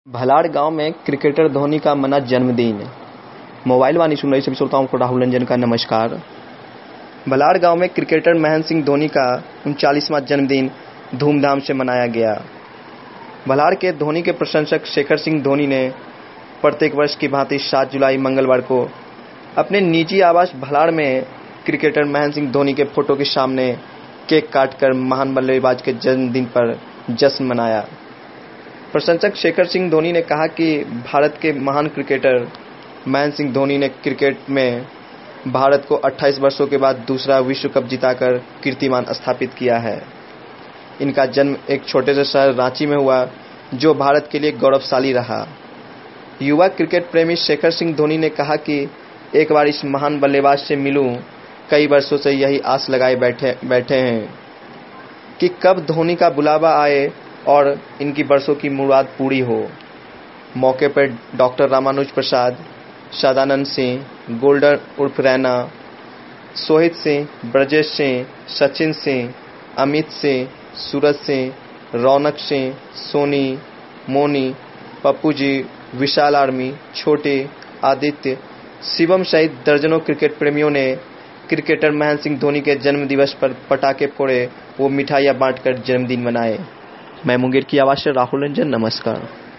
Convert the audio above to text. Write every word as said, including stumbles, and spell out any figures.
भलाड़ गांव में क्रिकेटर धोनी का मना जन्मदिन। मोबाइल वाणी सुन रही सभी श्रोताओं को राहुल रंजन का नमस्कार। भलाड़ गांव में क्रिकेटर महेंद्र सिंह धोनी का उनचालीसवां जन्मदिन धूमधाम से मनाया गया। भलाड़ के धोनी के प्रशंसक शेखर सिंह धोनी ने प्रत्येक वर्ष की भांति सात जुलाई मंगलवार को अपने निजी आवास भलाड़ में क्रिकेटर महेंद्र सिंह धोनी के फोटो के सामने केक काटकर महान बल्लेबाज के जन्मदिन पर जश्न मनाया। प्रशंसक शेखर सिंह धोनी ने कहा कि भारत के महान क्रिकेटर महेंद्र सिंह धोनी ने क्रिकेट में भारत को अट्ठाईस वर्षों के बाद दूसरा विश्व कप जिताकर कीर्तिमान स्थापित किया है। इनका जन्म एक छोटे से शहर रांची में हुआ, जो भारत के लिए गौरवशाली रहा। युवा क्रिकेट प्रेमी शेखर सिंह धोनी ने कहा कि एक बार इस महान बल्लेबाज से मिलूं, कई वर्षों से यही आस लगाए बैठे बैठे हैं कि कब धोनी का बुलावा आए और इनकी बरसों की मुराद पूरी हो। मौके पर डॉक्टर रामानुज प्रसाद, सदानंद सिंह, गोल्डन उर्फ रैना, सोहित सिंह, ब्रजेश सिंह, सचिन सिंह, अमित सिंह, सूरज सिंह, रौनक सिंह, सोनी, मोनी, पप्पू जी, विशाल आर्मी, छोटे, आदित्य, शिवम सहित दर्जनों क्रिकेट प्रेमियों ने क्रिकेटर महेंद्र सिंह धोनी के जन्म दिवस पर पटाखे फोड़े व मिठाइयां बांटकर जन्मदिन मनाए। मैं मुंगेर की आवाज से राहुल रंजन, नमस्कार।